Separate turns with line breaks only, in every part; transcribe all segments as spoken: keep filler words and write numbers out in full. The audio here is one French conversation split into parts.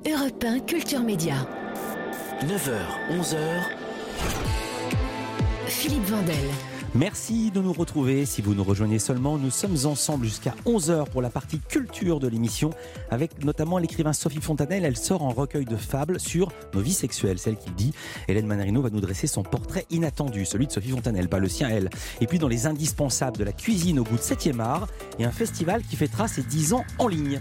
Europe un Culture Média.
neuf heures, onze heures.
Philippe Vandel.
Merci de nous retrouver. Si vous nous rejoignez seulement, nous sommes ensemble jusqu'à onze heures pour la partie culture de l'émission, avec notamment l'écrivain Sophie Fontanelle. Elle sort un recueil de fables sur nos vies sexuelles, celle qui dit. Hélène Manarino va nous dresser son portrait inattendu, celui de Sophie Fontanelle, pas le sien elle. Et puis dans les indispensables de la cuisine au goût de septième art, et un festival qui fêtera ses dix ans en ligne.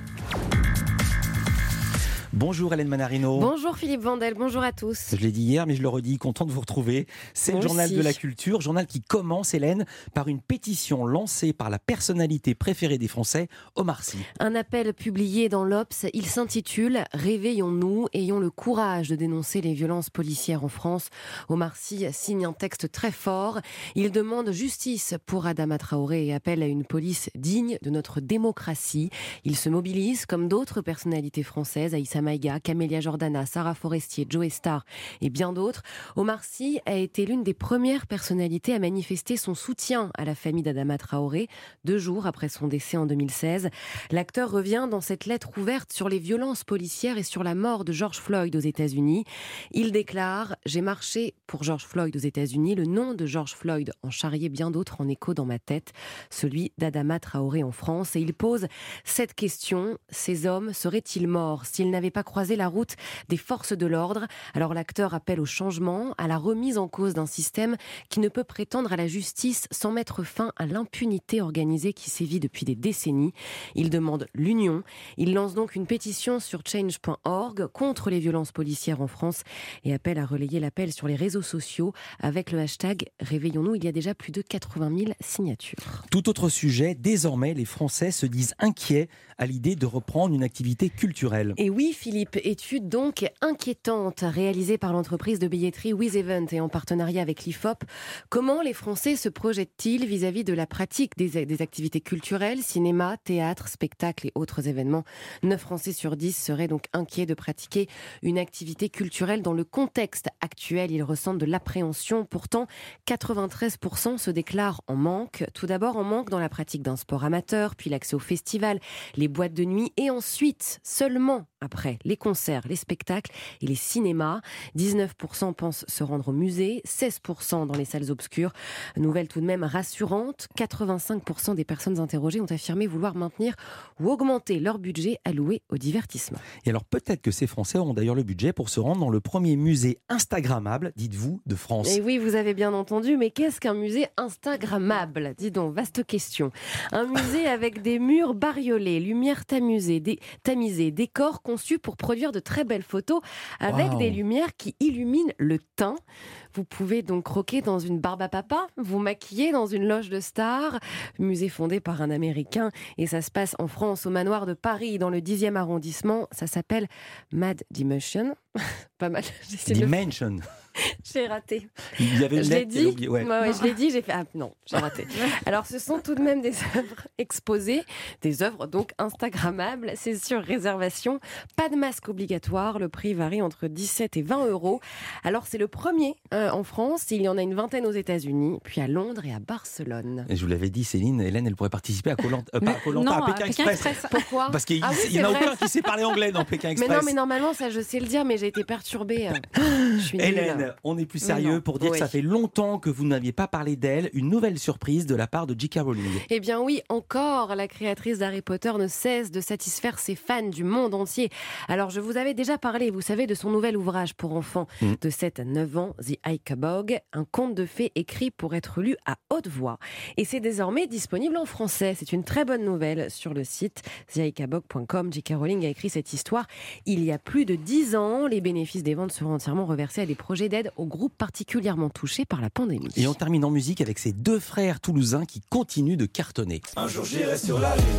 Bonjour Hélène Manarino.
Bonjour Philippe Vandel, bonjour à tous.
Je l'ai dit hier, mais je le redis, content de vous retrouver. C'est
Moi
le journal
aussi.
de la culture, journal qui commence, Hélène, par une pétition lancée par la personnalité préférée des Français, Omar Sy.
Un appel publié dans l'Obs, il s'intitule « Réveillons-nous, ayons le courage de dénoncer les violences policières en France ». Omar Sy signe un texte très fort. Il demande justice pour Adama Traoré et appelle à une police digne de notre démocratie. Il se mobilise comme d'autres personnalités françaises, Aïssa Maïga, Camélia Jordana, Sarah Forestier, Joe Star et bien d'autres. Omar Sy a été l'une des premières personnalités à manifester son soutien à la famille d'Adama Traoré, deux jours après son décès en deux mille seize. L'acteur revient dans cette lettre ouverte sur les violences policières et sur la mort de George Floyd aux États-Unis. Il déclare « J'ai marché pour George Floyd aux États-Unis. Le nom de George Floyd en charriait bien d'autres en écho dans ma tête, celui d'Adama Traoré en France. » Et il pose cette question, ces hommes seraient-ils morts s'ils n'avaient pas croisé la route des forces de l'ordre? Alors l'acteur appelle au changement, à la remise en cause d'un système qui ne peut prétendre à la justice sans mettre fin à l'impunité organisée qui sévit depuis des décennies. Il demande l'union. Il lance donc une pétition sur change point org contre les violences policières en France et appelle à relayer l'appel sur les réseaux sociaux avec le hashtag Réveillons-nous. Il y a déjà plus de quatre-vingt mille signatures.
Tout autre sujet, désormais les Français se disent inquiets à l'idée de reprendre une activité culturelle.
Et oui Philippe, étude donc inquiétante réalisée par l'entreprise de billetterie WizEvent et en partenariat avec l'I F O P. Comment les Français se projettent-ils vis-à-vis de la pratique des, des activités culturelles, cinéma, théâtre, spectacle et autres événements? neuf Français sur dix seraient donc inquiets de pratiquer une activité culturelle dans le contexte actuel. Ils ressentent de l'appréhension. Pourtant, quatre-vingt-treize pour cent se déclarent en manque. Tout d'abord en manque dans la pratique d'un sport amateur, puis l'accès au festival, les boîtes de nuit et ensuite, seulement après, les concerts, les spectacles et les cinémas. dix-neuf pour cent pensent se rendre au musée, seize pour cent dans les salles obscures. Nouvelle tout de même rassurante, quatre-vingt-cinq pour cent des personnes interrogées ont affirmé vouloir maintenir ou augmenter leur budget alloué au divertissement.
Et alors peut-être que ces Français auront d'ailleurs le budget pour se rendre dans le premier musée instagrammable, dites-vous, de France.
Et oui, vous avez bien entendu, mais qu'est-ce qu'un musée instagrammable? Dis donc, vaste question. Un musée avec des murs bariolés, lumière tamisée, des, tamisées, décors conçus pour produire de très belles photos avec
Wow.
des lumières qui illuminent le teint. Vous pouvez donc croquer dans une barbe à papa, vous maquiller dans une loge de stars. Musée fondé par un Américain et ça se passe en France, au manoir de Paris, dans le dixième arrondissement. Ça s'appelle Mad Dimension. Pas mal. J'ai essayé de le-
Dimension.
J'ai raté.
Il y avait une
Je l'ai
lettre, elle a
dit.
oublié, ouais.
Ouais, ouais, je l'ai dit. J'ai fait. Ah non, j'ai raté. Alors, ce sont tout de même des œuvres exposées, des œuvres donc instagrammables. C'est sur réservation. Pas de masque obligatoire. Le prix varie entre dix-sept et vingt euros. Alors, c'est le premier euh, en France. Il y en a une vingtaine aux États-Unis, puis à Londres et à Barcelone.
Et je vous l'avais dit, Céline, Hélène, elle pourrait participer à Koh-Lanta, euh, pas à Koh-Lanta,
Non,
à Pékin,
à Pékin
Express.
Express.
Pourquoi?
Parce qu'il
Ah oui,
n'y en a
c'est vrai.
aucun qui sait parler anglais dans Pékin
Mais
Express.
non, mais normalement, ça, je sais le dire, mais j'ai été perturbée. Je suis nulle.
Hélène, on est plus sérieux
Non.
pour dire
Oui.
que ça fait longtemps que vous n'aviez pas parlé d'elle. Une nouvelle surprise de la part de J K Rowling.
Eh bien oui, encore, la créatrice d'Harry Potter ne cesse de satisfaire ses fans du monde entier. Alors je vous avais déjà parlé, vous savez, de son nouvel ouvrage pour enfants
Mm.
de sept à neuf ans, The Icabog, un conte de fées écrit pour être lu à haute voix. Et c'est désormais disponible en français. C'est une très bonne nouvelle sur le site the icabog point com. J K Rowling a écrit cette histoire il y a plus de dix ans. Les bénéfices des ventes seront entièrement reversés à des projets d'aide aux groupes particulièrement touchés par la pandémie.
Et on termine en musique avec ces deux frères toulousains qui continuent de cartonner.
Un jour j'irai sur la lune.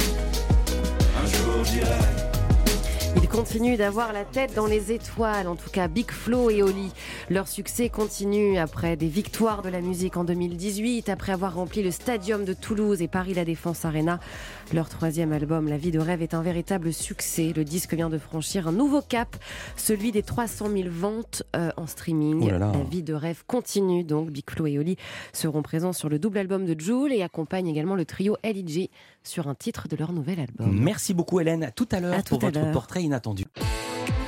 Un jour j'irai.
Ils continuent d'avoir la tête dans les étoiles, en tout cas Big Flo et Oli. Leur succès continue après des victoires de la musique en deux mille dix-huit, après avoir rempli le Stadium de Toulouse et Paris La Défense Arena. Leur troisième album, La vie de rêve, est un véritable succès. Le disque vient de franchir un nouveau cap, celui des trois cent mille ventes euh, en streaming.
Oh là là.
La vie de rêve continue, donc Big Flo et Oli seront présents sur le double album de Jul et accompagnent également le trio L I G sur un titre de leur nouvel album.
Merci beaucoup Hélène, à tout à l'heure
À tout
pour
à
votre
l'heure.
portrait inattendu.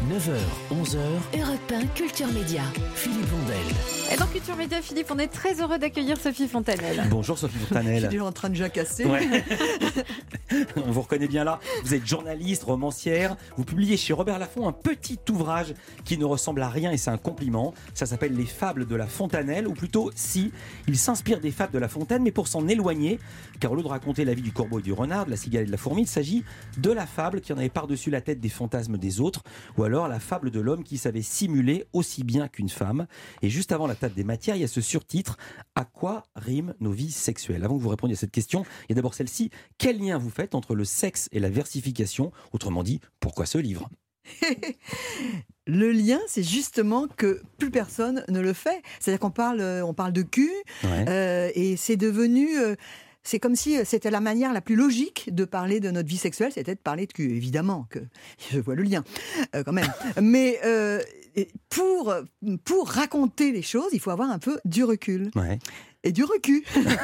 neuf heures, onze heures, Europe un Culture Média. Philippe Vandel.
Et dans Culture Média, Philippe, on est très heureux d'accueillir Sophie Fontanelle.
Bonjour Sophie Fontanelle.
Je suis déjà en train de jacasser.
Ouais. On vous reconnaît bien là. Vous êtes journaliste, romancière. Vous publiez chez Robert Laffont un petit ouvrage qui ne ressemble à rien et c'est un compliment. Ça s'appelle Les Fables de La Fontanelle, ou plutôt si. Il s'inspire des fables de La Fontaine, mais pour s'en éloigner, car au lieu de raconter la vie du corbeau et du renard, de la cigale et de la fourmi, il s'agit de la fable qui en avait par-dessus la tête des fantasmes des autres, ou alors la fable de l'homme qui savait simuler aussi bien qu'une femme. Et juste avant la table des matières, il y a ce surtitre « À quoi riment nos vies sexuelles ?» Avant que vous répondiez à cette question, il y a d'abord celle-ci. Quel lien vous faites entre le sexe et la versification ? Autrement dit, pourquoi ce livre ?
Le lien, c'est justement que plus personne ne le fait. C'est-à-dire qu'on parle, on parle de cul,
Ouais.
euh, et c'est devenu... euh, C'est comme si c'était la manière la plus logique de parler de notre vie sexuelle, c'était de parler de cul. Évidemment que je vois le lien, euh, quand même. Mais euh, pour, pour raconter les choses, il faut avoir un peu du recul.
Ouais.
Et du recul.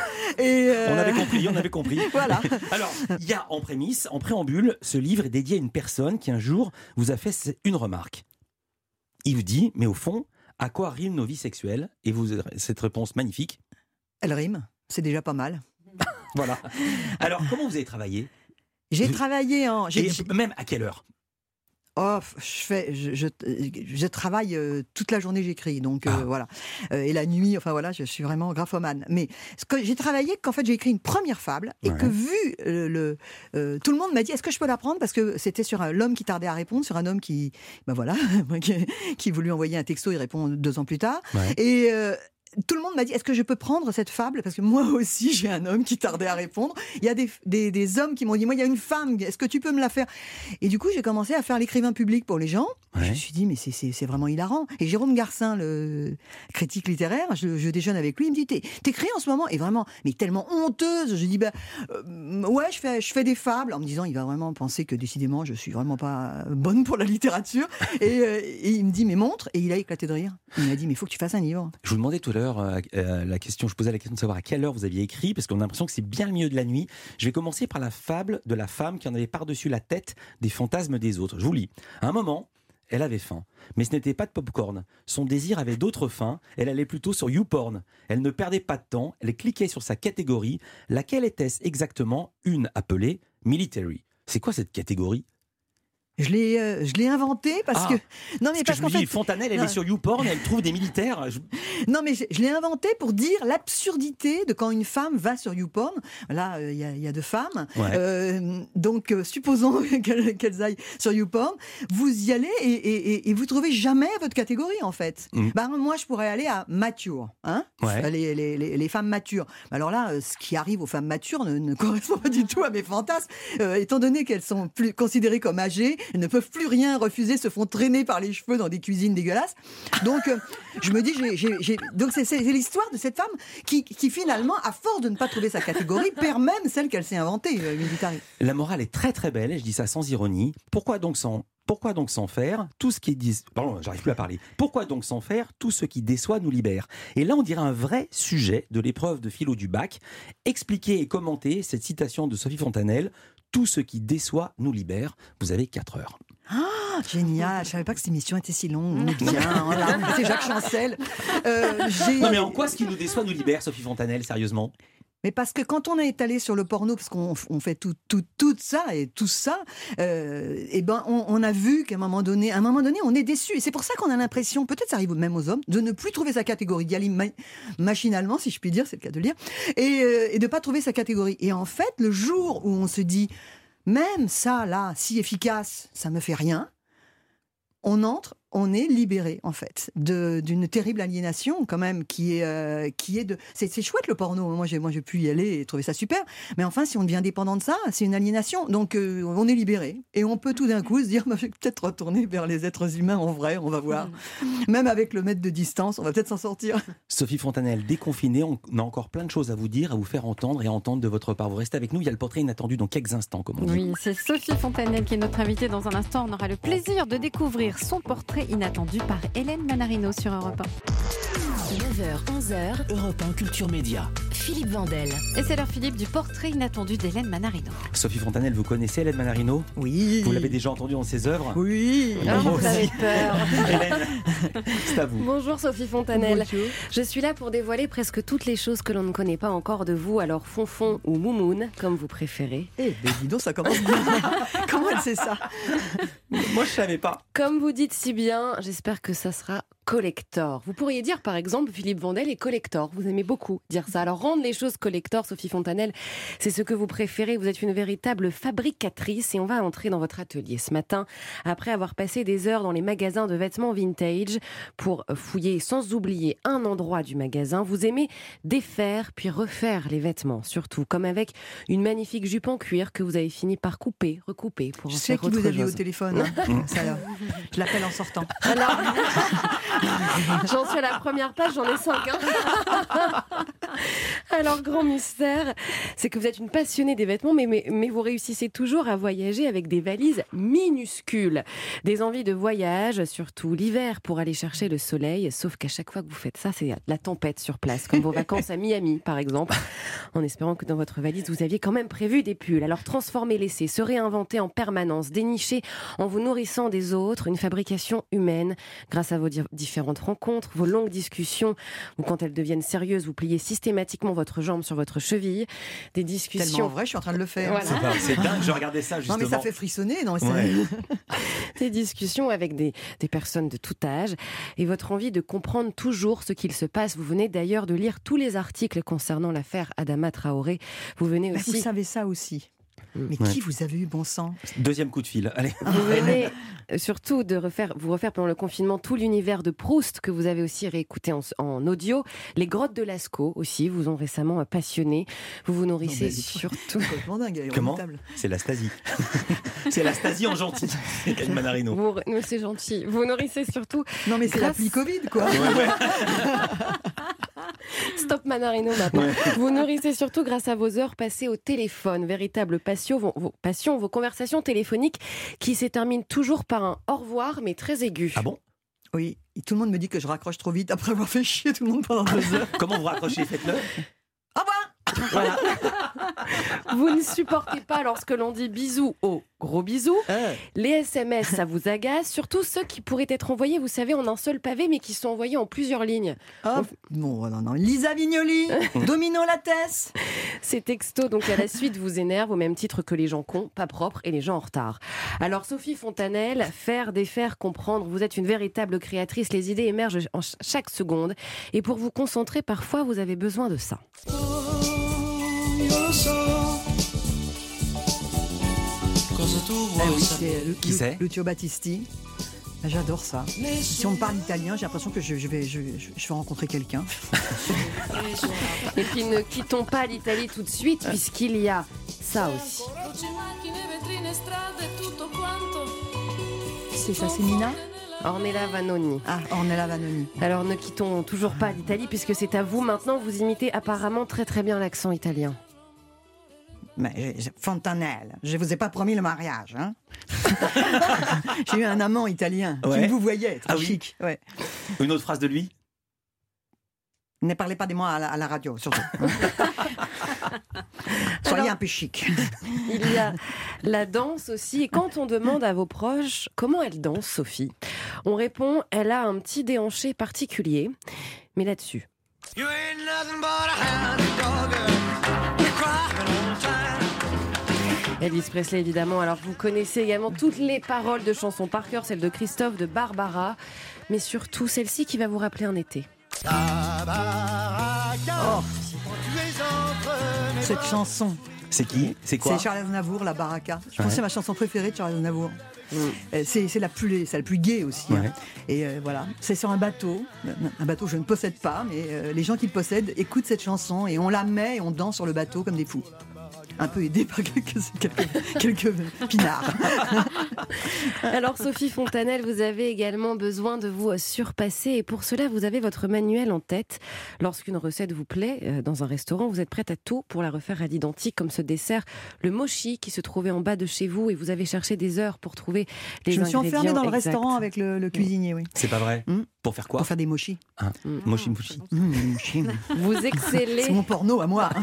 Et euh,
On avait compris, on avait compris.
Voilà.
Alors, il y a en prémisse, en préambule, ce livre est dédié à une personne qui un jour vous a fait une remarque. Il vous dit, mais au fond, à quoi riment nos vies sexuelles ? Et vous, cette réponse magnifique.
Elle rime, c'est déjà pas mal.
Voilà. Alors, comment vous avez travaillé ?
J'ai
Vous-
travaillé en... j'ai-
Et
j'ai-
même à quelle heure ?
Oh, je fais, je, je, je travaille euh, toute la journée, j'écris, donc euh,
Ah.
voilà. Euh, et la nuit, enfin voilà, je suis vraiment graphomane. Mais ce que j'ai travaillé, qu'en fait j'ai écrit une première fable et
Ouais.
que vu euh, le, euh, tout le monde m'a dit, est-ce que je peux la prendre, parce que c'était sur un- l'homme qui tardait à répondre, sur un homme qui, ben voilà, qui, qui voulut envoyer un texto, il répond deux ans plus tard.
Ouais.
Et euh, tout le monde m'a dit, est-ce que je peux prendre cette fable ? Parce que moi aussi, j'ai un homme qui tardait à répondre. Il y a des, des, des hommes qui m'ont dit, moi, il y a une femme, est-ce que tu peux me la faire ? Et du coup, j'ai commencé à faire l'écrivain public pour les gens.
Ouais.
Je me suis dit, mais c'est, c'est, c'est vraiment hilarant. Et Jérôme Garcin, le critique littéraire, je, je déjeune avec lui, il me dit, T'es, t'écris en ce moment ? Et vraiment, mais tellement honteuse. Je dis, ben, euh, ouais, je fais, je fais des fables. En me disant, il va vraiment penser que décidément, je suis vraiment pas bonne pour la littérature. Et, euh, et il me dit, mais montre. Et il a éclaté de rire. Il m'a dit, mais il faut que tu fasses un livre.
Je vous demandais tout à l'heure euh, euh, la question, je posais la question de savoir à quelle heure vous aviez écrit, parce qu'on a l'impression que c'est bien le milieu de la nuit. Je vais commencer par la fable de la femme qui en avait par-dessus la tête des fantasmes des autres. Je vous lis. À un moment, elle avait faim, mais ce n'était pas de pop-corn. Son désir avait d'autres fins. Elle allait plutôt sur YouPorn. Elle ne perdait pas de temps. Elle cliquait sur sa catégorie. Laquelle était-ce exactement ? Une appelée Military. C'est quoi cette catégorie ?
Je l'ai, euh, je l'ai inventé parce
Ah.
que non mais
Parce
parce
que je me
qu'en
dis,
fait
Fontanelle, elle
non.
est sur YouPorn, elle trouve des militaires. Je-
non mais je, je l'ai inventé pour dire l'absurdité de quand une femme va sur YouPorn. Là, il y, a, y a deux femmes.
Ouais.
Euh, donc, euh, supposons qu'elles, qu'elles aillent sur YouPorn, vous y allez et, et, et, et vous trouvez jamais votre catégorie en fait.
Mm.
Bah, moi, je pourrais aller à mature, hein,
Ouais.
les, les, les, les femmes matures. Alors là, euh, ce qui arrive aux femmes matures ne, ne correspond pas du tout à mes fantasmes, euh, étant donné qu'elles sont plus considérées comme âgées, elles ne peuvent plus rien refuser, se font traîner par les cheveux dans des cuisines dégueulasses. Donc, euh, je me dis, j'ai, j'ai, j'ai... donc c'est, c'est l'histoire de cette femme qui, qui finalement, à force de ne pas trouver sa catégorie, perd même celle qu'elle s'est inventée, euh, Military.
La morale est très très belle, et je dis ça sans ironie. Pourquoi donc s'en, pourquoi donc s'en faire ? Tout ce qui dis... Pardon, j'arrive plus à parler. Pourquoi donc s'en faire ? Tout ce qui déçoit nous libère. Et là, on dirait un vrai sujet de l'épreuve de philo du bac. Expliquer et commenter cette citation de Sophie Fontanelle. Tout ce qui déçoit nous libère. Vous avez quatre heures.
Ah, génial, je savais pas que cette émission était si longue. On est bien, voilà, c'est Jacques Chancel. Euh, j'ai...
Non mais en quoi ce qui nous déçoit nous libère, Sophie Fontanelle, sérieusement ?
Mais parce que quand on est allé sur le porno, parce qu'on on fait tout, tout, tout ça et tout ça, euh, et ben on, on a vu qu'à un moment donné, à un moment donné, on est déçu. Et c'est pour ça qu'on a l'impression, peut-être ça arrive même aux hommes, de ne plus trouver sa catégorie, d'y aller ma- machinalement, si je puis dire, c'est le cas de le dire, et, euh, et de pas trouver sa catégorie. Et en fait, le jour où on se dit, même ça là, si efficace, ça me fait rien, on entre, on est libéré en fait de, d'une terrible aliénation quand même qui est euh, qui est de c'est, c'est chouette le porno, moi j'ai moi j'ai pu y aller et trouver ça super, mais enfin si on devient dépendant de ça, c'est une aliénation, donc euh, on est libéré et on peut tout d'un coup se dire bah, je vais peut-être retourner vers les êtres humains en vrai, on va voir, même avec le mètre de distance on va peut-être s'en sortir.
Sophie Fontanelle, déconfinée, on a encore plein de choses à vous dire, à vous faire entendre et à entendre de votre part. Vous restez avec nous, il y a le portrait inattendu dans quelques instants, comme on dit.
Oui, c'est Sophie Fontanelle qui est notre invitée. Dans un instant, on aura le plaisir de découvrir son portrait inattendu par Hélène Manarino sur Europe un.
neuf heures, onze heures,
Europe un Culture Média.
Philippe Vandel.
Et c'est l'heure, Philippe, du portrait inattendu d'Hélène Manarino.
Sophie Fontanelle, vous connaissez Hélène Manarino?
Oui.
Vous l'avez déjà entendue dans ses œuvres?
Oui.
Ah, moi
vous avez
aussi.
peur.
Hélène, c'est à vous.
Bonjour Sophie Fontanelle.
Bonjour.
Je suis là pour dévoiler presque toutes les choses que l'on ne connaît pas encore de vous, alors Fonfon ou Moumoun, comme vous préférez.
Eh, ben dis donc, ça commence bien. Comment elle sait ça?
Moi, je savais pas.
Comme vous dites si bien, j'espère que ça sera collector. Vous pourriez dire par exemple Philippe Vandel est collector. Vous aimez beaucoup dire ça. Alors rendre les choses collector, Sophie Fontanelle, c'est ce que vous préférez. Vous êtes une véritable fabricatrice et on va entrer dans votre atelier ce matin après avoir passé des heures dans les magasins de vêtements vintage pour fouiller sans oublier un endroit du magasin. Vous aimez défaire puis refaire les vêtements, surtout comme avec une magnifique jupe en cuir que vous avez fini par couper, recouper pour
Je
en
sais
faire
qui
autre
vous avez
chose.
au téléphone. Hein. Ça, là. Je l'appelle en sortant.
Alors, j'en suis à la première page, j'en ai cinq. Hein. Alors, grand mystère, c'est que vous êtes une passionnée des vêtements, mais, mais, mais vous réussissez toujours à voyager avec des valises minuscules. Des envies de voyage, surtout l'hiver, pour aller chercher le soleil. Sauf qu'à chaque fois que vous faites ça, c'est la tempête sur place, comme vos vacances à Miami, par exemple. En espérant que dans votre valise, vous aviez quand même prévu des pulls. Alors, transformer l'essai, se réinventer en permanence, dénicher en vous nourrissant des autres, une fabrication humaine, grâce à vos di- différentes rencontres, vos longues discussions, ou quand elles deviennent sérieuses, vous pliez systématiquement votre jambe sur votre cheville. Des
Tellement
discussions,
vrai, je suis en train de le faire.
Voilà.
C'est, pas- c'est dingue, je regardais ça
Non,
justement.
mais ça fait frissonner. Non, mais c'est-
Ouais.
des discussions avec des, des personnes de tout âge, et votre envie de comprendre toujours ce qu'il se passe. Vous venez d'ailleurs de lire tous les articles concernant l'affaire Adama Traoré. Vous venez
Bah,
aussi...
vous savez ça aussi. Mais
Ouais.
qui vous avez eu, bon sang?
Deuxième coup de fil. Allez.
Vous venez surtout de refaire, vous refaire pendant le confinement tout l'univers de Proust que vous avez aussi réécouté en, en audio. Les grottes de Lascaux aussi vous ont récemment passionné. Vous vous nourrissez
Non, mais-
surtout.
Complètement dingue. elle est
Comment
redoutable.
C'est la Stasi. C'est la Stasi en gentil. Hélène Manarino.
Vous, nous, c'est gentil. Vous nourrissez surtout.
Non, mais c'est
Grâce-
l'appli Covid, quoi.
Ouais, ouais.
Stop Manarino maintenant. Vous nourrissez surtout grâce à vos heures passées au téléphone. Véritable passion, vos, vos passions, vos conversations téléphoniques qui se terminent toujours par un au revoir, mais très aigu.
Ah bon?
Oui, et tout le monde me dit que je raccroche trop vite après avoir fait chier tout le monde pendant deux heures.
Comment vous raccrochez? Faites-le.
Au revoir.
Voilà.
Vous ne supportez pas lorsque l'on dit bisous au gros bisous. Les S M S, ça vous agace, surtout ceux qui pourraient être envoyés, vous savez, en un seul pavé, mais qui sont envoyés en plusieurs lignes.
Hop. Bon, non, non. Lisa Vignoli, Domino Lattès.
Ces textos, donc à la suite, vous énervent au même titre que les gens cons, pas propres et les gens en retard. Alors, Sophie Fontanelle, faire, défaire, comprendre, vous êtes une véritable créatrice. Les idées émergent en ch- chaque seconde. Et pour vous concentrer, parfois, vous avez besoin de ça.
Ah oui, c'est Lu-
Qui
Lu-
c'est
Lucio Battisti. Ah, j'adore ça. Si on me parle italien, j'ai l'impression que je, je vais, je, je- je vais rencontrer quelqu'un.
Et puis, ne quittons pas l'Italie tout de suite, puisqu'il y a ça aussi.
C'est ça, c'est Nina?
Ornella Vanoni.
Ah, Ornella Vanoni.
Alors, ne quittons toujours pas l'Italie, puisque c'est à vous maintenant. Vous imitez apparemment très très bien l'accent italien.
Mais j'ai- j'ai- Fontanelle, je vous ai pas promis le mariage, hein. J'ai eu un amant italien
Ouais.
qui vous voyait, très
Ah oui.
chic. Ouais.
Une autre phrase de lui?
Ne parlez pas de moi à la, à la radio, surtout. hein. Soyez
Alors-
un peu chic.
Il y a la danse aussi. Et quand on demande à vos proches comment elle danse, Sophie, on répond elle a un petit déhanché particulier. Mais là-dessus. Elvis Presley, évidemment. Alors, vous connaissez également toutes les paroles de chansons par cœur, celle de Christophe, de Barbara, mais surtout celle-ci qui va vous rappeler un été.
Oh, cette chanson.
C'est qui? C'est quoi?
C'est Charles Aznavour, La Baraka. Je pense
Ouais.
que c'est ma chanson préférée de Charles Aznavour. Euh, C'est c'est la plus, c'est la plus gaie aussi. hein.
Ouais.
Et euh, voilà, c'est sur un bateau. Un bateau que je ne possède pas, mais euh, les gens qui le possèdent écoutent cette chanson et on la met et on danse sur le bateau comme des fous. Un peu aidé par quelques, quelques, quelques pinards.
Alors Sophie Fontanelle, vous avez également besoin de vous surpasser et pour cela vous avez votre manuel en tête. Lorsqu'une recette vous plaît euh, dans un restaurant, vous êtes prête à tout pour la refaire à l'identique, comme ce dessert, le mochi qui se trouvait en bas de chez vous et vous avez cherché des heures pour trouver les
Je me suis
ingrédients
enfermée dans le
exacts.
restaurant avec le, le cuisinier, oui.
C'est pas vrai.
Mm.
Pour faire quoi?
Pour faire des mochis.
Ah,
Mm.
Mochi mochi.
Mmh, des mochis.
Vous excellez,
C'est mon porno à moi.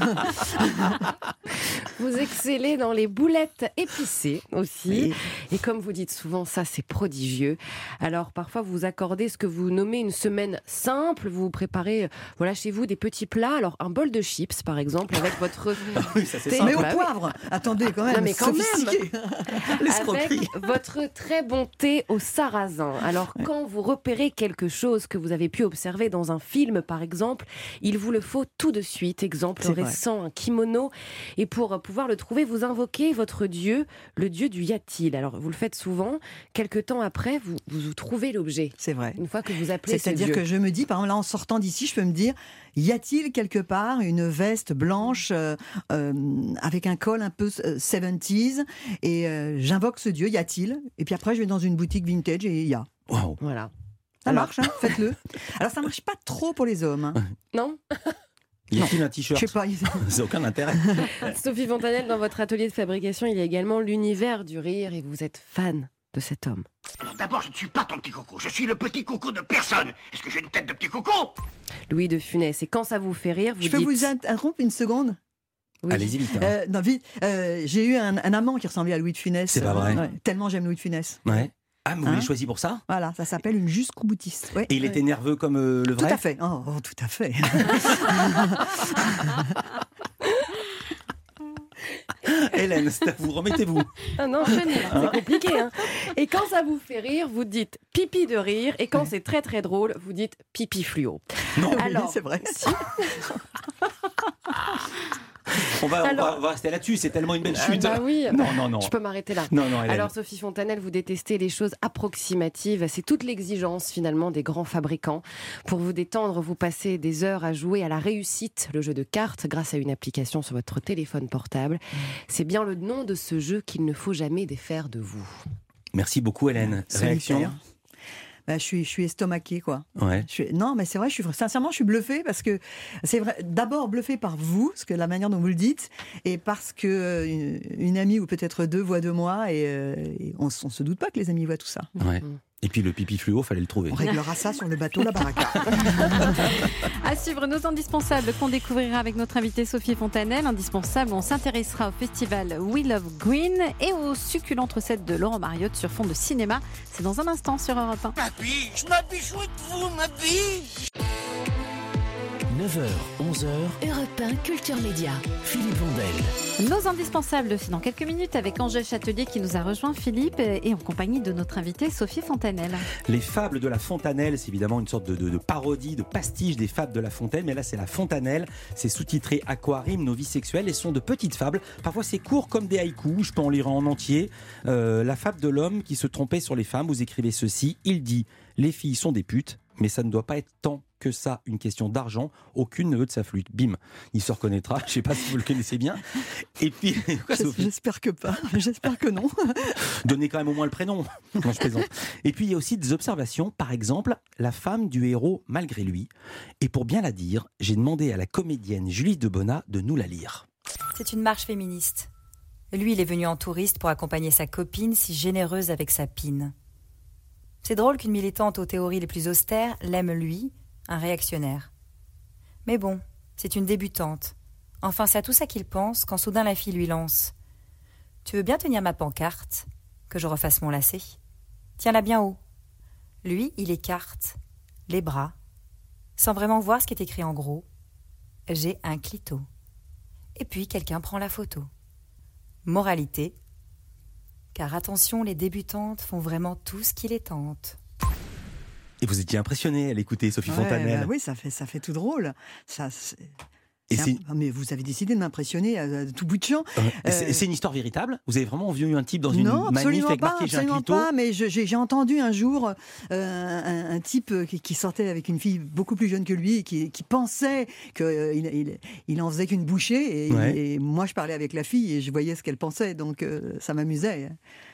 vous excellez dans les boulettes épicées aussi.
Oui.
Et comme vous dites souvent, ça c'est prodigieux. Alors parfois vous accordez ce que vous nommez une semaine simple. Vous préparez, voilà, chez vous des petits plats. Alors un bol de chips par exemple avec votre
Oui, ça c'est
thé.
simple.
Mais au
Bah oui.
poivre. Attendez, quand même.
Non, mais quand
sophistiqué.
L'escroquerie.
avec votre très bon thé au sarrasin. Alors quand vous repérez quelque chose que vous avez pu observer dans un film par exemple, il vous le faut tout de suite. Exemple
C'est vrai.
récent, un kimono. Et pour pouvoir le trouver, vous invoquez votre dieu, le dieu du y-a-t-il. Alors vous le faites souvent. Quelque temps après, vous, vous trouvez l'objet.
C'est vrai.
Une fois que vous appelez ce
C'est-à-dire
dieu.
que je me dis, par exemple, là, en sortant d'ici, je peux me dire, y a-t-il quelque part une veste blanche euh, euh, avec un col un peu euh, soixante-dix et euh, j'invoque ce dieu, y a-t-il? Et puis après, je vais dans une boutique vintage et il y a.
Waouh.
Voilà.
Ça
Alors-
marche, hein, faites-le. Alors, ça marche pas trop pour les hommes. hein.
Non
Y a-t-il un
Je
t-shirt?
sais pas.
C'est aucun intérêt.
Sophie Fontanelle, dans votre atelier de fabrication, il y a également l'univers du rire et vous êtes fan de cet homme.
Alors d'abord, je ne suis pas ton petit coco, je suis le petit coco de personne. Est-ce que j'ai une tête de petit coco?
Louis de Funès. Et quand ça vous fait rire, vous
Je peux
dites...
vous interrompre une seconde?
Oui.
Allez-y vite. hein.
Euh, non, vite. Euh, J'ai eu un, un amant qui ressemblait à Louis de Funès.
C'est pas vrai.
Ouais, tellement j'aime Louis de Funès.
Ouais. Ah, mais vous
Hein
l'avez choisi pour ça?
Voilà, ça s'appelle une jusqu'au boutiste. Ouais,
Et il
ouais.
était nerveux comme euh, le
Tout
vrai?
à fait. Oh, oh, tout à fait.
Hélène, c'est à vous, remettez-vous.
Ah non, chenille, c'est compliqué. Hein. Et quand ça vous fait rire, vous dites pipi de rire. Et quand c'est très très drôle, vous dites pipi fluo.
Non,
Oui,
Alors,
c'est vrai.
on va, on
Alors-
va, on va rester là-dessus, c'est tellement une belle
Ah
chute.
bah oui.
Non, non, non.
Je peux m'arrêter là.
Non, non, Hélène.
Alors Sophie Fontanelle, vous détestez les choses approximatives. C'est toute l'exigence finalement des grands fabricants. Pour vous détendre, vous passez des heures à jouer à la réussite, le jeu de cartes, grâce à une application sur votre téléphone portable. C'est bien le nom de ce jeu qu'il ne faut jamais défaire de vous.
Merci beaucoup, Hélène. Réaction?
Solitaire. Bah, je suis, je suis estomaquée, quoi.
Ouais.
Je suis- non, mais c'est vrai, je suis, sincèrement, je suis bluffée parce que c'est vrai. D'abord bluffée par vous, parce que la manière dont vous le dites, et parce que euh, une, une amie ou peut-être deux voient de moi, et, euh, et on, s- on se doute pas que les amis voient tout ça.
Ouais.
Mm.
Et puis le pipi fluo, fallait le trouver.
On réglera ça sur le bateau La Baraka.
À suivre nos indispensables qu'on découvrira avec notre invitée Sophie Fontanelle. Indispensable, on s'intéressera au festival We Love Green et aux succulentes recettes de Laurent Mariotte sur fond de cinéma. C'est dans un instant sur Europe un.
Ma biche, ma bichouette, vous, ma biche.
neuf heures, onze heures, Europe un Culture Média. Philippe Vandel.
Nos indispensables, c'est dans quelques minutes avec Angèle Châtelier qui nous a rejoint, Philippe, et en compagnie de notre invitée Sophie Fontanelle.
Les fables de La Fontanelle, c'est évidemment une sorte de, de- de parodie, de pastiche des fables de La Fontaine, mais là c'est La Fontanelle, c'est sous-titré Aquarime, nos vies sexuelles, et sont de petites fables. Parfois c'est court comme des haïkus, je peux en lire en entier. Euh, la fable de l'homme qui se trompait sur les femmes, vous écrivez ceci, il dit « Les filles sont des putes, mais ça ne doit pas être tant que ça une question d'argent, aucune ne veut de sa flûte. » Bim, il se reconnaîtra, je ne sais pas si vous le connaissez bien. Et puis, quoi, Sophie ?
J'espère que pas, j'espère que non.
Donnez quand même au moins le prénom. Non, je plaisante. Et puis, il y a aussi des observations. Par exemple, la femme du héros malgré lui. Et pour bien la dire, j'ai demandé à la comédienne Julie Debona de nous la lire.
C'est une marche féministe. Lui, il est venu en touriste pour accompagner sa copine, si généreuse avec sa pine. C'est drôle qu'une militante aux théories les plus austères l'aime lui, un réactionnaire. Mais bon, c'est une débutante. Enfin, c'est à tout ça qu'il pense quand soudain la fille lui lance. « Tu veux bien tenir ma pancarte ? Que je refasse mon lacet ? Tiens-la bien haut. » Lui, il écarte les bras, sans vraiment voir ce qui est écrit en gros. « J'ai un clito. » Et puis quelqu'un prend la photo. Moralité. Car attention, les débutantes font vraiment tout ce qui les tente.
Et vous étiez impressionné à l'écouter, Sophie
Ouais,
Fontanelle.
bah oui, ça fait, ça fait tout drôle. Ça, c'est-
Et
c'est
c'est-
un- Mais vous avez décidé de m'impressionner à, à tout bout de champ.
Ouais. Et c'est-
Euh,
c'est une histoire véritable ? Vous avez vraiment vu un type dans une
non,
manif
absolument
avec
pas,
marqué j'ai un
absolument
clito ?
pas. Mais je- j'ai j'ai entendu un jour euh, un, un type qui, qui sortait avec une fille beaucoup plus jeune que lui, et qui, qui pensait qu'il il, il, il en faisait qu'une bouchée. Et,
Ouais.
et moi, je parlais avec la fille et je voyais ce qu'elle pensait, donc euh, ça m'amusait.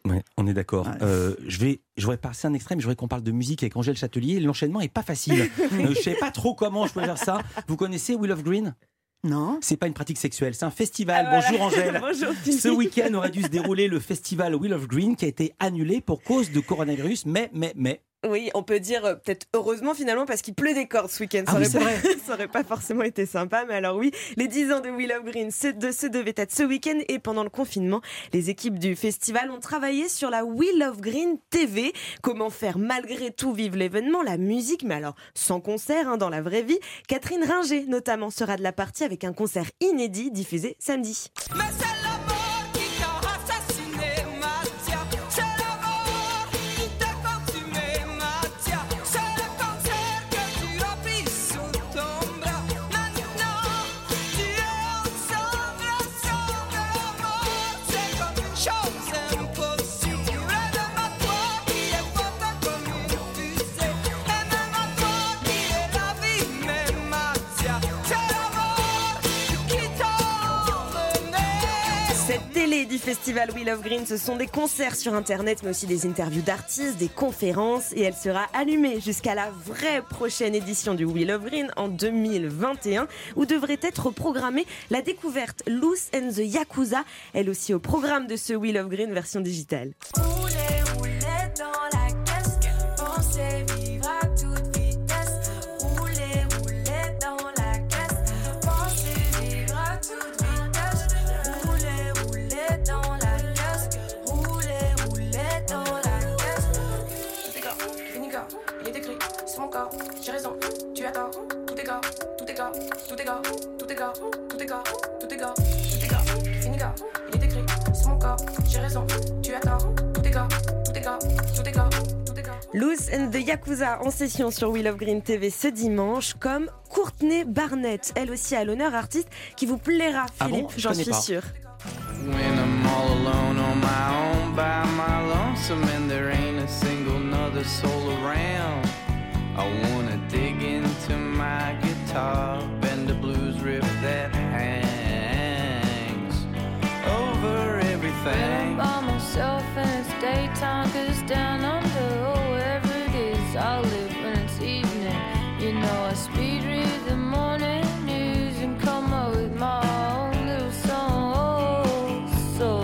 Ouais, on est d'accord.
Ouais.
Euh, je vais, je voudrais passer un extrait, mais je voudrais qu'on parle de musique avec Angèle Châtelier. L'enchaînement est pas facile. euh, je ne sais pas trop comment je peux faire ça. Vous connaissez Will of Green ?
Non.
C'est pas une pratique sexuelle, c'est un festival.
Ah, voilà.
Bonjour Angèle.
Bonjour Philippe.
Ce week-end aurait dû se dérouler le festival Will of Green qui a été annulé pour cause de coronavirus. Mais, mais, mais.
Oui, on peut dire euh, peut-être heureusement finalement parce qu'il pleut des cordes ce week-end.
Ah
Ça
oui,
aurait
c'est
pas-
vrai.
ça aurait pas forcément été sympa, mais alors oui, les dix ans de Will of Green se, de, se devaient être ce week-end et pendant le confinement, les équipes du festival ont travaillé sur la Will of Green T V. Comment faire malgré tout vivre l'événement, la musique, mais alors sans concert hein, dans la vraie vie. Catherine Ringer notamment sera de la partie avec un concert inédit diffusé samedi.
Mais c'est l'amour qui t'a assassiné, Mathia. C'est l'amour qui t'a consumé, Mathia. C'est le cancer que tu as pris sous ton bras. Maintenant, tu es ensemble, ensemble. L'amour, c'est comme une chose impossible. Et même à toi qui est forte comme une fusée. Et même à toi qui est la vie, mais Mathia. C'est l'amour qui t'a
Cette télé du festival Will of Green, ce sont des concerts sur internet, mais aussi des interviews d'artistes, des conférences, et elle sera allumée jusqu'à la vraie prochaine édition du Will of Green en deux mille vingt et un, où devrait être programmée la découverte Loose and the Yakuza, elle aussi au programme de ce Will of Green version digitale.
Rouler, rouler dans la caisse, penser vivre à toute vitesse. Rouler, rouler dans la caisse, penser vivre à toute vitesse. Rouler, rouler dans la caisse, rouler, rouler dans la caisse. Tout est gars, fini gars, il est écrit, c'est mon corps, j'ai raison, tu as tort. Tout est gars, tout est gars, tout est gars, tout est gars, tout est gars, tout est gars, tout est gars, fini gars, il est écrit, c'est mon corps, j'ai raison, tu as tort. Tout est gars, tout est gars, tout est gars, tout est gars.
Loose and the Yakuza en session sur Will of Green T V ce dimanche, comme Courtney Barnett, elle aussi à l'honneur, artiste qui vous plaira,
Ah
Philippe,
bon Je
j'en
connais
suis
pas.
sûre.
When I'm all alone on my own, by my lonesome, and there ain't a single another soul around, I wanna dig into my guitar, bend the blues riff that hangs over everything.
By myself and it's daytime, cause down under, oh, wherever it is, I'll live when it's evening. You know, I speed read the morning news and come up with my own little song. Oh, so.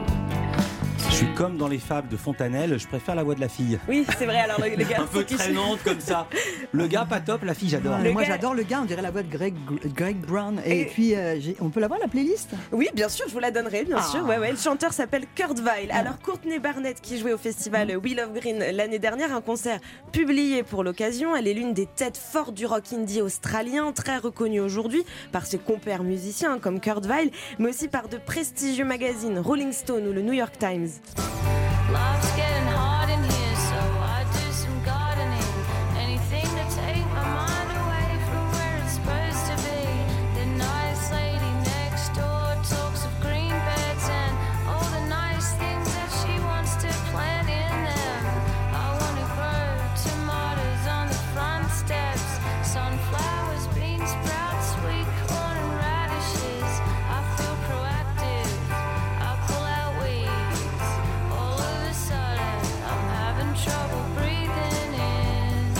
Je suis comme dans les fables de Fontanelle, je préfère la voix de la fille.
Oui, c'est vrai, alors le, le gars...
Un peu traînante comme ça. Le gars pas top, la fille j'adore.
Ouais,
Le
moi
gars-
j'adore le gars, on dirait la voix de Greg, Greg Brown. Et,
Et-
puis, euh, j'ai- on peut l'avoir la playlist
Oui, bien sûr, je vous la donnerai, bien
Ah.
sûr. Ouais, ouais. Le chanteur s'appelle Kurt Weill. Alors, Courtney Barnett, qui jouait au festival Will of Green l'année dernière, un concert publié pour l'occasion. Elle est l'une des têtes fortes du rock indie australien, très reconnue aujourd'hui par ses compères musiciens comme Kurt Weill, mais aussi par de prestigieux magazines, Rolling Stone ou le New York Times.
Life's getting hard in here, so I do some gardening. Anything to take my mind away from where it's supposed to be. The nice lady next door talks of green beds and all the nice things that she wants to plant in them. I want to grow tomatoes on the front steps, sunflowers, bean sprouts, sweet corn and radishes. I feel proactive, I pull out weeds. All of a sudden, I'm having trouble breathing in.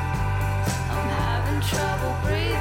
I'm having trouble breathing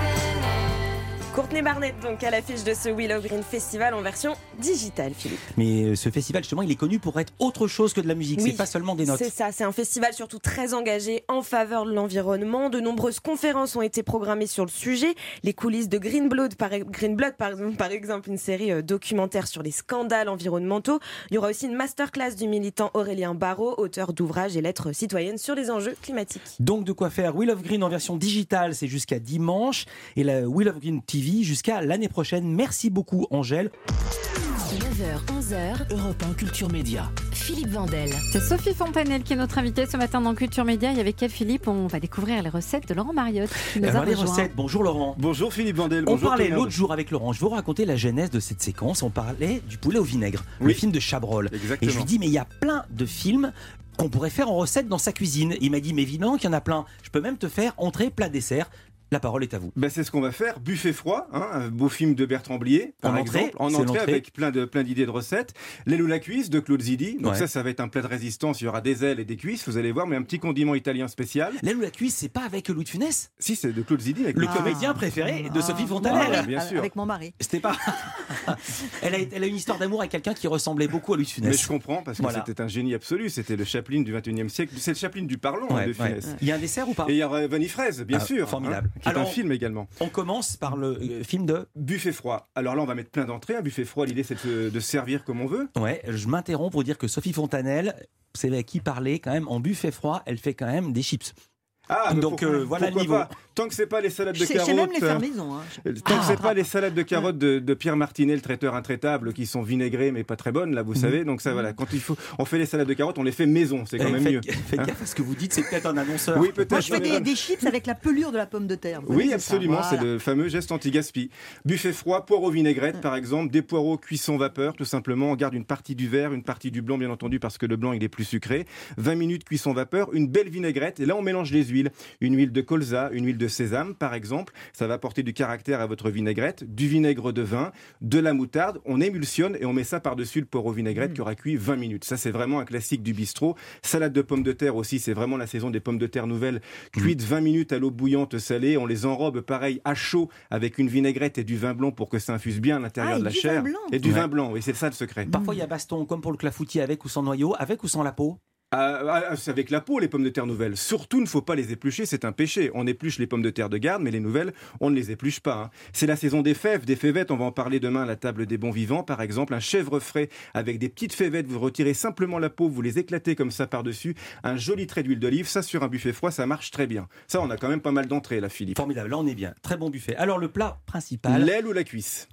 in.
Courtney Barnett, donc, à l'affiche de ce Will of Green Festival en version digitale, Philippe.
Mais euh, ce festival justement, il est connu pour être autre chose que de la musique,
Oui,
c'est pas seulement des notes.
C'est ça, c'est un festival surtout très engagé en faveur de l'environnement. De nombreuses conférences ont été programmées sur le sujet. Les coulisses de Green Blood, par, Green Blood, par, par exemple, une série euh, documentaire sur les scandales environnementaux. Il y aura aussi une masterclass du militant Aurélien Barraud, auteur d'ouvrages et lettres citoyennes sur les enjeux climatiques.
Donc de quoi faire. Will of Green en version digitale, c'est jusqu'à dimanche. Et la Will of Green T V jusqu'à l'année prochaine. Merci beaucoup Angèle.
neuf heures onze heures, Europe un Culture Média. Philippe Vandel.
C'est Sophie Fontanelle qui est notre invitée ce matin dans Culture Média. Et avec elle, Philippe, on va découvrir les recettes de Laurent Mariotte qui nous a
Alors, les
rejoints.
recettes. Bonjour Laurent.
Bonjour Philippe Vandel,
On
bonjour
parlait
tout le monde.
l'autre jour avec Laurent, je vais vous raconter la genèse de cette séquence. On parlait du poulet au vinaigre,
Oui.
le film de Chabrol.
Exactement.
Et je lui dis, mais il y a plein de films qu'on pourrait faire en recette dans sa cuisine. Il m'a dit, mais évidemment qu'il y en a plein. Je peux même te faire entrée, plat, dessert. La parole est à vous.
Ben, c'est ce qu'on va faire. Buffet froid, hein, un beau film de Bertrand Blier, par
En
exemple.
entrée,
en
c'est
entrée,
l'entrée.
avec plein de plein d'idées de recettes. L'aile ou la cuisse de Claude Zidi. Donc
Ouais.
ça, ça va être un plat de résistance. Il y aura des ailes et des cuisses, vous allez voir, mais un petit condiment italien spécial.
L'aile ou la cuisse, c'est pas avec Louis de Funès,
Si, c'est de Claude Zidi. Avec
le
Ah.
comédien préféré de Sophie
Ah,
Fontanelle.
bien sûr.
Avec mon mari.
C'était pas. elle, a, elle a une histoire d'amour avec quelqu'un qui ressemblait beaucoup à Louis de Funès.
Mais je comprends, parce que
Voilà.
c'était un génie absolu. C'était le Chaplin du vingt et unième siècle. C'est le Chaplin du parlant, hein,
Ouais,
de
ouais.
Funès.
Il y a un dessert ou pas?
Et il y aura Vanille Fraise, bien
Ah,
sûr.
formidable.
hein, qui est
Alors,
un film également.
On commence par le euh, film de.
Buffet froid. Alors là, on va mettre plein d'entrées. Un buffet froid, l'idée, c'est de, de servir comme on veut.
Ouais, je m'interromps pour dire que Sophie Fontanelle, vous savez à qui parler quand même, en buffet froid, elle fait quand même des chips.
Ah, mais
Donc,
pourquoi-
euh, voilà le
pourquoi
niveau.
pas. Tant que c'est pas les salades de
Je sais, je
carottes.
sais même les faire
euh,
maison. hein.
Tant que c'est
Ah.
pas les salades de carottes de, de Pierre Martinet, le traiteur intraitable, qui sont vinaigrées mais pas très bonnes, là, vous savez. Donc ça, voilà. Quand il faut, on fait les salades de carottes, on les fait maison. C'est quand
Eh,
même
faites,
mieux.
Faites
Hein
gaffe à ce que vous dites, c'est peut-être un annonceur.
Oui,
Moi,
peut-être.
je fais
mais
des,
voilà.
des chips avec la pelure de la pomme de terre. Vous
Oui,
connaissez ça,
absolument. C'est
voilà.
le fameux geste anti-gaspi. Buffet froid, poireaux vinaigrette, par exemple, des poireaux cuisson vapeur, tout simplement. On garde une partie du vert, une partie du blanc, bien entendu, parce que le blanc, il est plus sucré. vingt minutes cuisson vapeur, une belle vinaigrette. Et là, on mélange les huiles. Une huile de colza, une huile de sésame, par exemple. Ça va apporter du caractère à votre vinaigrette. Du vinaigre de vin, de la moutarde. On émulsionne et on met ça par-dessus le poireau vinaigrette qui aura cuit vingt minutes. Ça, c'est vraiment un classique du bistrot. Salade de pommes de terre aussi. C'est vraiment la saison des pommes de terre nouvelles. Cuites vingt minutes à l'eau bouillante salée. On les enrobe pareil à chaud avec une vinaigrette et du vin blanc pour que ça infuse bien à l'intérieur
Ah, et
de la
du
chair.
vin blanc.
Et du
Ouais.
vin blanc, oui, c'est ça le secret.
Parfois, il y a baston, comme pour le clafoutis, avec ou sans noyau, avec ou sans la peau.
Ah, ah, c'est avec la peau, les pommes de terre nouvelles. Surtout, il ne faut pas les éplucher, c'est un péché. On épluche les pommes de terre de garde, mais les nouvelles, on ne les épluche pas. hein. C'est la saison des fèves, des févettes. On va en parler demain à la table des bons vivants. Par exemple, un chèvre frais avec des petites févettes. Vous retirez simplement la peau, vous les éclatez comme ça par-dessus. Un joli trait d'huile d'olive. Ça, sur un buffet froid, ça marche très bien. Ça, on a quand même pas mal d'entrées, là, Philippe.
Formidable, là on est bien. Très bon buffet. Alors, le plat principal.
L'aile ou la cuisse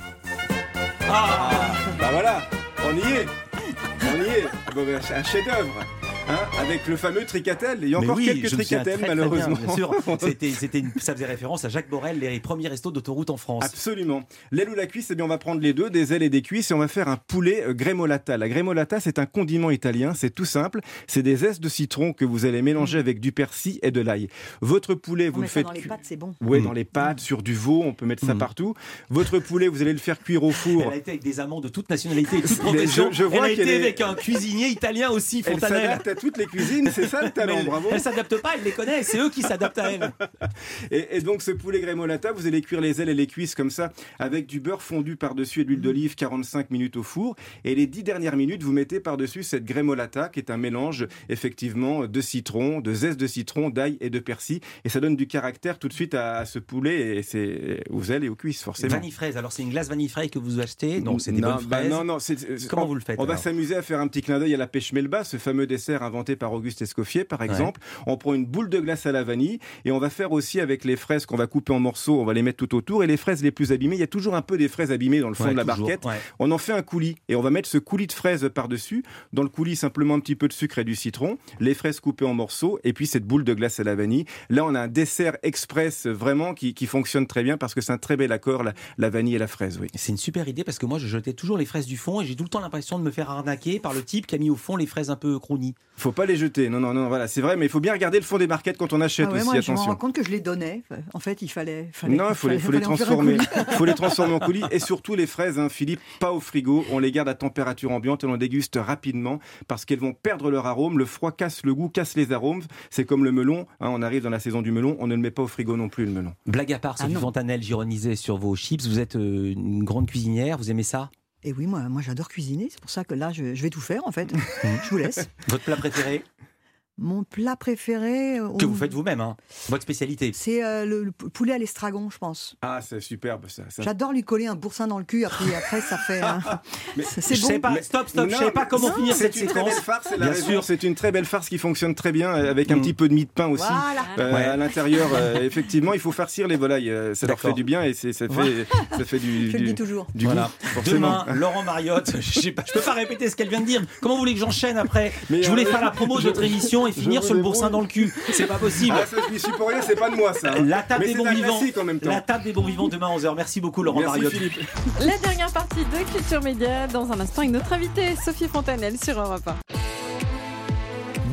Ah Bah voilà, on y est On y est Bon, ben, un chef-d'œuvre hein, avec le fameux tricatel. Il y a
Mais
encore
oui,
quelques
je me souviens
tricatels,
très, très
malheureusement.
bien, bien sûr. C'était, c'était une- ça faisait référence à Jacques Borel, les premiers restos d'autoroute en France.
Absolument. L'aile ou la cuisse, eh bien, on va prendre les deux, des ailes et des cuisses, et on va faire un poulet euh, gremolata. La gremolata, c'est un condiment italien, c'est tout simple. C'est des zestes de citron que vous allez mélanger avec du persil et de l'ail. Votre poulet,
On
vous
met
le
ça
faites
dans les
cu-
pâtes, c'est bon.
Ouais,
Mm.
dans les pâtes, sur du veau, on peut mettre ça
Mm.
partout. Votre poulet, vous allez le faire cuire au four.
Elle a été avec des amants de toute nationalité et toute
Mais
profession.
je- je vois
elle a
qu'elle
été
est-
avec un cuisinier italien aussi,
Elle
Fontanelle.
s'adapte à toutes les cuisines, c'est ça le talent,
Mais elle-
bravo.
Elle s'adapte pas, elle les connaît, c'est eux qui s'adaptent à elle.
Et, et donc ce poulet gremolata, vous allez cuire les ailes et les cuisses comme ça, avec du beurre fondu par-dessus et de l'huile d'olive, quarante-cinq minutes au four. Et les dix dernières minutes, vous mettez par-dessus cette gremolata, qui est un mélange effectivement de citron, de zeste de citron, d'ail et de persil. Et ça donne du caractère tout de suite à, à ce poulet, et c'est aux ailes et aux cuisses forcément.
Vanille fraise, alors c'est une glace vanille fraise que vous achetez. Non, c'est des
non,
bonnes
bah
fraises.
non, non, c'est- c'est-
Comment
on-
vous le faites
On va
alors
s'amuser à faire un petit clin d'œil à la pêche melba, ce fameux dessert inventé par Auguste Escoffier, par exemple. On prend une boule de glace à la vanille et on va faire aussi avec les fraises qu'on va couper en morceaux, on va les mettre tout autour. Et les fraises les plus abîmées, il y a toujours un peu des fraises abîmées dans le fond
Ouais,
de la
toujours,
barquette.
ouais.
On en fait un coulis et on va mettre ce coulis de fraises par-dessus. Dans le coulis, simplement un petit peu de sucre et du citron, les fraises coupées en morceaux et puis cette boule de glace à la vanille. Là, on a un dessert express vraiment qui, qui fonctionne très bien parce que c'est un très bel accord, la, la vanille et la fraise, oui.
C'est une super idée parce que moi je jetais toujours les fraises du fond et j'ai tout le temps l'impression de me faire arnaquer par le type qui a mis au fond les fraises un peu cronies.
Faut pas les jeter. Non, non, non, voilà, c'est vrai, mais il faut bien regarder le fond des barquettes quand on achète
Ah ouais,
aussi,
moi, je me
attention.
rends compte que je les donnais. En fait, il fallait. fallait
Non, il faut les, faut les
fallait en faire un
transformer.
coulis.
faut les transformer en coulis. Et surtout les fraises, hein, Philippe, pas au frigo. On les garde à température ambiante et on les déguste rapidement parce qu'elles vont perdre leur arôme. Le froid casse le goût, casse les arômes. C'est comme le melon. Hein, on arrive dans la saison du melon. On ne le met pas au frigo non plus, le melon.
Blague à part, Sophie
Ah non.
Fontanelle j'ironisais sur vos chips. Vous êtes euh, une grande cuisinière, vous aimez ça?
Et oui, moi, moi j'adore cuisiner. C'est pour ça que là, je, je vais tout faire, en fait. Je vous laisse.
Votre plat préféré?
Mon plat préféré. euh,
Que
on-
vous faites vous-même, hein. Votre spécialité?
C'est euh, le, le poulet à l'estragon, je pense.
Ah, c'est superbe ça. ça.
J'adore lui coller un boursin dans le cul. Après, après ça fait. hein,
Mais-
c'est c'est
Je
bon.
sais pas, stop, stop, je
Non,
savais pas
mais-
comment
non,
finir cette
C'est une très belle
séquence.
farce, c'est la
Bien
raison.
sûr.
C'est une très belle farce qui fonctionne très bien euh, avec un
Mm.
petit peu de mie de pain aussi.
Voilà.
Euh,
Ouais.
À l'intérieur, euh, effectivement, il faut farcir les volailles. euh, ça leur
D'accord.
fait du bien et c'est- ça fait, ça fait du,
Je le
du,
dis toujours.
du
Voilà.
goût, forcément.
Demain, Laurent Mariotte, je sais pas, je peux pas répéter ce qu'elle vient de dire. Comment vous voulez que j'enchaîne après?
Mais,
Je voulais
euh,
faire la promo de
je-
votre émission et
je
finir
vous
sur le
débrouille.
boursin dans le cul. C'est pas possible.
Ah, ça, je n'y suis pour rien, c'est pas de moi ça. hein.
La table
Mais
des
c'est
bons
un
vivants.
classique en même temps.
La table des bons vivants demain à onze heures. Merci beaucoup Laurent
Merci
Mariotte.
Philippe.
La dernière partie de Culture Média, dans un instant, avec notre invitée Sophie Fontanelle sur Europe un.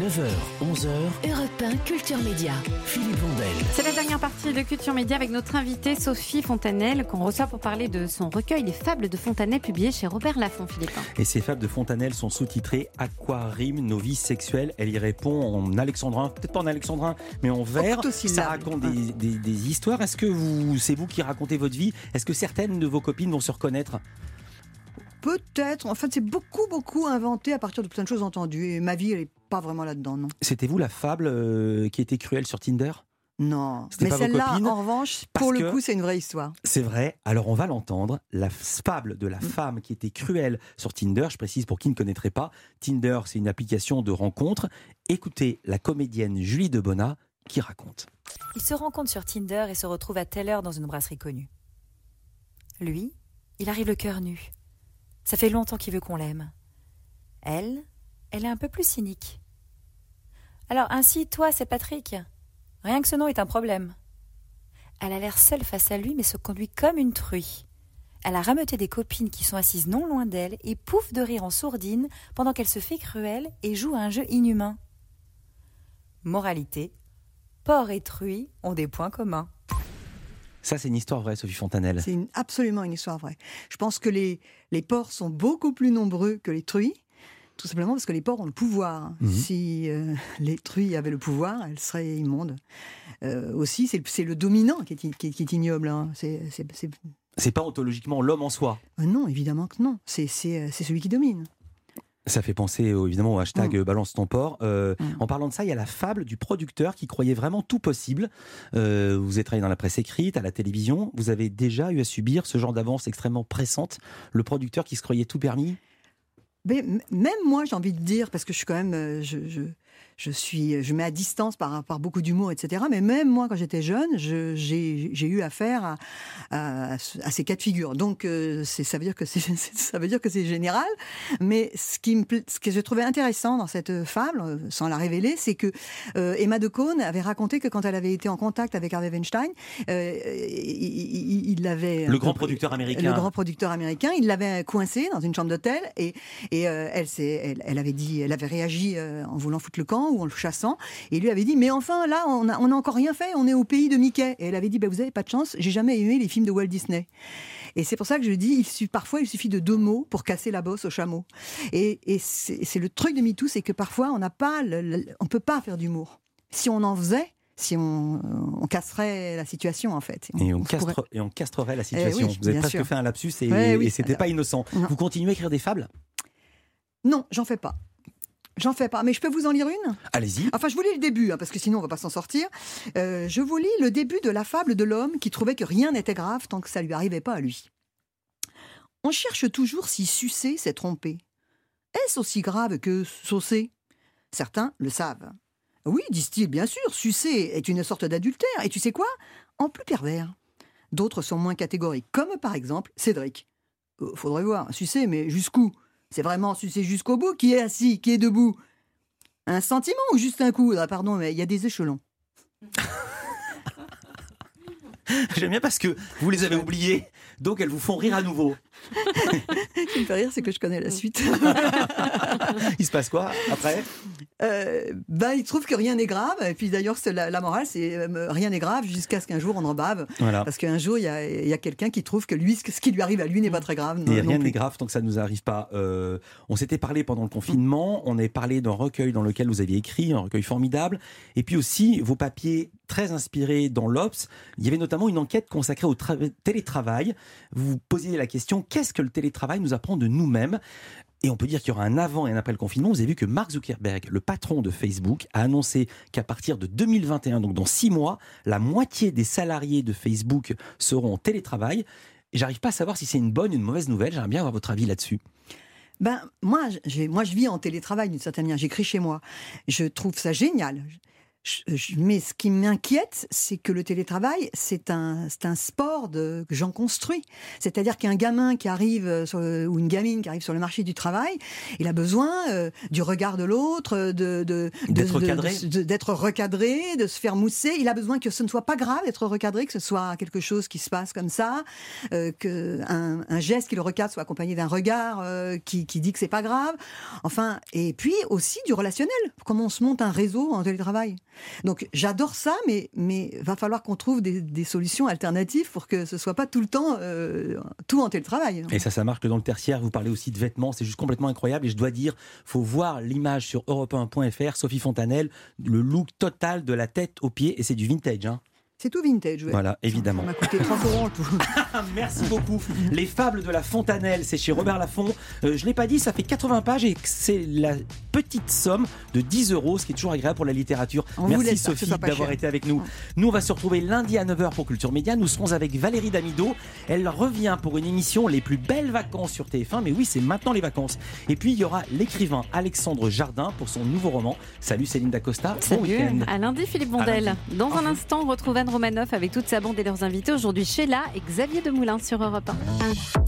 neuf heures, onze heures, Europe un Culture Média. Philippe Vandel.
C'est la dernière partie de Culture Média avec notre invitée Sophie Fontanelle qu'on reçoit pour parler de son recueil Les Fables de Fontanelle publié chez Robert Laffont, Philippe.
Et ces fables de Fontanelle sont sous-titrées Aquarime, nos vies sexuelles. Elle y répond en alexandrin, peut-être pas en alexandrin, mais en vers. Ça raconte des, des, des histoires. Est-ce que vous, c'est vous qui racontez votre vie? Est-ce que certaines de vos copines vont se reconnaître?
Peut-être. En fait, c'est beaucoup, beaucoup inventé à partir de plein de choses entendues. Et ma vie, elle n'est pas vraiment là-dedans, non.
C'était vous la fable euh, qui était cruelle sur Tinder?
Non.
C'était
mais
pas vos
celle-là,
copines,
en revanche, pour le coup, c'est une vraie histoire.
C'est vrai. Alors, on va l'entendre. La fable de la femme qui était cruelle sur Tinder. Je précise pour qui ne connaîtrait pas. Tinder, c'est une application de rencontre. Écoutez la comédienne Julie Debona qui raconte.
Ils se rencontrent sur Tinder et se retrouvent à telle heure dans une brasserie connue. Lui, il arrive le cœur nu. Ça fait longtemps qu'il veut qu'on l'aime. Elle, elle est un peu plus cynique. Alors ainsi, toi, c'est Patrick. Rien que ce nom est un problème. Elle a l'air seule face à lui, mais se conduit comme une truie. Elle a rameuté des copines qui sont assises non loin d'elle et pouffe de rire en sourdine pendant qu'elle se fait cruelle et joue à un jeu inhumain. Moralité, porc et truie ont des points communs.
Ça, c'est une histoire vraie, Sophie Fontanelle.
C'est une, absolument une histoire vraie. Je pense que les, les porcs sont beaucoup plus nombreux que les truies, tout simplement parce que les porcs ont le pouvoir. Mmh. Si euh, les truies avaient le pouvoir, elles seraient immondes. Euh, aussi, c'est, c'est le dominant qui est, qui, qui est ignoble. Hein. C'est, c'est, c'est...
c'est pas ontologiquement l'homme en soi.
Euh, non, évidemment que non. C'est, c'est, c'est celui qui domine.
Ça fait penser évidemment au hashtag mmh. balance ton porc. Euh, mmh. En parlant de ça, il y a la fable du producteur qui croyait vraiment tout possible. Euh, vous avez travaillé dans la presse écrite, à la télévision. Vous avez déjà eu à subir ce genre d'avance extrêmement pressante. Le producteur qui se croyait tout permis.
Mais même moi, j'ai envie de dire, parce que je suis quand même, je, je, je suis, je mets à distance par, par beaucoup d'humour, et cetera. Mais même moi, quand j'étais jeune, je, j'ai, j'ai eu affaire à, à, à ces cas de figure. Donc, euh, c'est, ça veut dire que c'est, ça veut dire que c'est général. Mais ce qui me, ce que j'ai trouvé intéressant dans cette fable, sans la révéler, c'est que euh, Emma de Caunes avait raconté que quand elle avait été en contact avec Harvey Weinstein, euh, il, il l'avait
le grand producteur américain,
le grand producteur américain, il l'avait coincé dans une chambre d'hôtel et et euh, elle, s'est, elle, elle avait dit, elle avait réagi euh, en voulant foutre le camp ou en le chassant, et lui avait dit mais enfin là on a on a encore rien fait, on est au pays de Mickey. Et elle avait dit bah, vous avez pas de chance, j'ai jamais aimé les films de Walt Disney. Et c'est pour ça que je dis, il suffit, parfois il suffit de deux mots pour casser la bosse au chameau. Et, et c'est, c'est le truc de MeToo, c'est que parfois on n'a pas, le, le, on peut pas faire d'humour. Si on en faisait, si on, on casserait la situation en fait.
Et on,
on
castre,
pourrait...
et on castrerait la situation.
Eh oui,
vous avez presque
sûr.
fait un lapsus et,
ouais, oui.
et c'était
Alors,
pas innocent. Non. Vous continuez à écrire des fables ?
Non, j'en fais pas. J'en fais pas, mais je peux vous en lire une ?
Allez-y.
Enfin, je vous lis le début, hein, parce que sinon on va pas s'en sortir. Euh, je vous lis le début de la fable de l'homme qui trouvait que rien n'était grave tant que ça lui arrivait pas à lui. On cherche toujours si sucer, c'est tromper. Est-ce aussi grave que saucer ? Certains le savent. Oui, disent-ils, bien sûr, sucer est une sorte d'adultère, et tu sais quoi ? En plus pervers. D'autres sont moins catégoriques, comme par exemple Cédric. Euh, faudrait voir, sucer, mais jusqu'où ? C'est vraiment sucer jusqu'au bout ? Qui est assis ? Qui est debout ? Un sentiment ou juste un coup ? Ah, pardon, mais il y a des échelons.
J'aime bien parce que vous les avez oubliées, donc elles vous font rire à nouveau.
Ce qui me fait rire, c'est que je connais la suite.
Il se passe quoi après ?
euh, ben, il trouve que rien n'est grave. Et puis d'ailleurs, c'est la, la morale, c'est euh, rien n'est grave jusqu'à ce qu'un jour on en bave. Voilà. Parce qu'un jour, il y a, y a quelqu'un qui trouve que lui, ce qui lui arrive à lui n'est pas très grave.
Non, et rien n'est grave tant que ça ne nous arrive pas. Euh, on s'était parlé pendant le confinement, on avait parlé d'un recueil dans lequel vous aviez écrit, un recueil formidable. Et puis aussi, vos papiers très inspirés dans l'Obs. Il y avait notamment une enquête consacrée au tra- télétravail. Vous vous posiez la question, qu'est-ce que le télétravail nous apprend de nous-mêmes ? Et on peut dire qu'il y aura un avant et un après le confinement. Vous avez vu que Mark Zuckerberg, le patron de Facebook, a annoncé qu'à partir de deux mille vingt et un, donc dans six mois, la moitié des salariés de Facebook seront en télétravail. Et j'arrive pas à savoir si c'est une bonne ou une mauvaise nouvelle. J'aimerais bien avoir votre avis là-dessus.
Ben, moi, j'ai, moi, je vis en télétravail d'une certaine manière. J'écris chez moi. Je trouve ça génial. Je- je- mais ce qui m'inquiète, c'est que le télétravail, c'est un, c'est un sport de, que j'en construis. C'est-à-dire qu'un gamin qui arrive sur le- ou une gamine qui arrive sur le marché du travail, il a besoin euh, du regard de l'autre, de, de, de-
D'être
de-
recadré.
de- de- d'être recadré, de se faire mousser. Il a besoin que ce ne soit pas grave d'être recadré, que ce soit quelque chose qui se passe comme ça, euh, que un, un geste qui le recadre soit accompagné d'un regard euh, qui, qui dit que c'est pas grave. Enfin, et puis aussi du relationnel. Comment on se monte un réseau en télétravail. Donc j'adore ça, mais mais va falloir qu'on trouve des, des solutions alternatives pour que ce soit pas tout le temps euh, tout en télétravail.
Et ça, ça marche que dans le tertiaire. Vous parlez aussi de vêtements, c'est juste complètement incroyable. Et je dois dire, faut voir l'image sur europe un point f r. Sophie Fontanelle, le look total de la tête aux pieds, et c'est du vintage. Hein.
C'est tout vintage. Ouais.
Voilà, évidemment.
Ça m'a coûté trente euros en tout.
Merci beaucoup. Les Fables de la Fontanelle, c'est chez Robert Laffont. Euh, je ne l'ai pas dit, ça fait quatre-vingts pages et c'est la petite somme de dix euros, ce qui est toujours agréable pour la littérature.
On vous
Merci
laisse ça,
Sophie
c'est pas
d'avoir
cher.
été avec nous. Nous, on va se retrouver lundi à neuf heures pour Culture Média. Nous serons avec Valérie Damido. Elle revient pour une émission Les plus belles vacances sur T F un. Mais oui, c'est maintenant les vacances. Et puis, il y aura l'écrivain Alexandre Jardin pour son nouveau roman. Salut Céline Dacosta. Bon
Salut,
week-end.
à lundi Philippe
À
Bondel.
lundi.
Dans
Au
un
revoir.
instant, on retrouve Anne Romanoff avec toute sa bande et leurs invités. Aujourd'hui Sheila et Xavier Demoulin sur Europe un.